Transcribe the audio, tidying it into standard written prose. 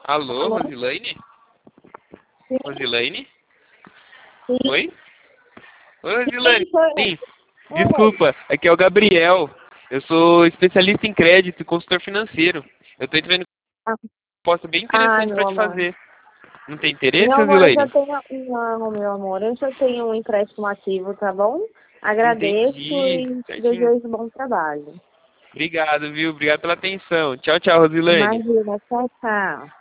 Alô, Alô? Rosilaine? Sim, Rosilaine? sim, Oi? Oi, sim, Rosilaine. sou eu. Sim, Oi. desculpa, aqui é o Gabriel. Eu sou especialista em crédito e consultor financeiro. Eu tô entrando com Ah, uma proposta bem ai, interessante meu para te amor. fazer. Não tem interesse, Meu amor, eu já Rosilaine? tenho. Não, meu amor, eu já tenho um empréstimo ativo, tá bom? Agradeço Entendi, e certinho. desejo bom trabalho. Obrigado, viu? Obrigado pela atenção. Tchau, tchau, Rosilaine. Imagina, tchau, tchau.